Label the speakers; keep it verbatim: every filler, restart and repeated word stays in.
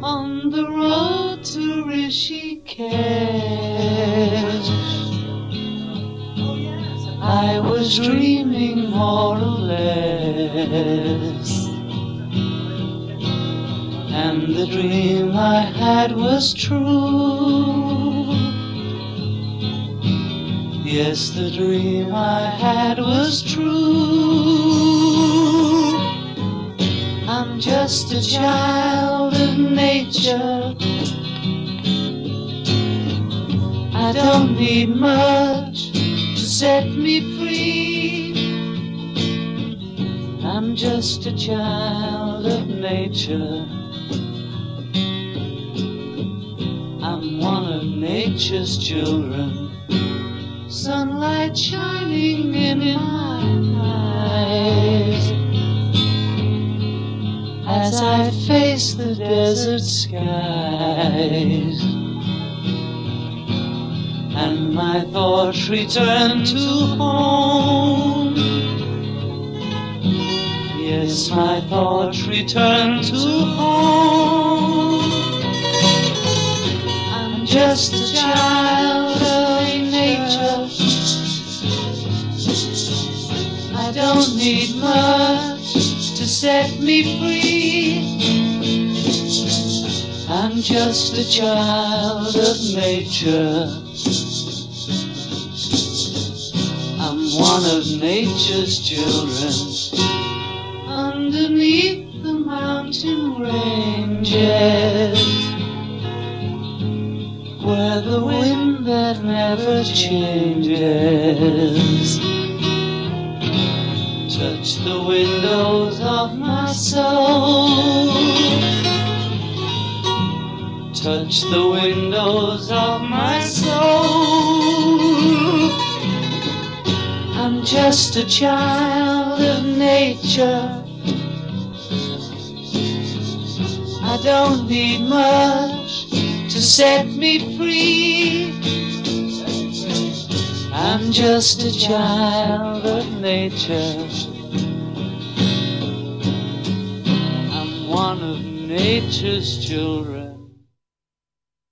Speaker 1: on the road to Rishikesh. I was dreaming more or less, and the dream I had was true. Yes, the dream I had was true. I'm just a child of nature. I don't need much to set me free. I'm just a child of nature. I'm one of nature's children. Sunlight shining in my eyes as I face the desert skies, and my thoughts return to home. Yes, my thoughts return to home. I'm just a child of nature. I don't need much to set me free. I'm just a child of nature. I'm one of nature's children. Underneath the mountain ranges, where the wind that never changes, touch the windows of my soul. Touch the windows of my soul. I'm just a child of nature. I don't need much to set me free. I'm just a child of nature. I'm one of nature's children.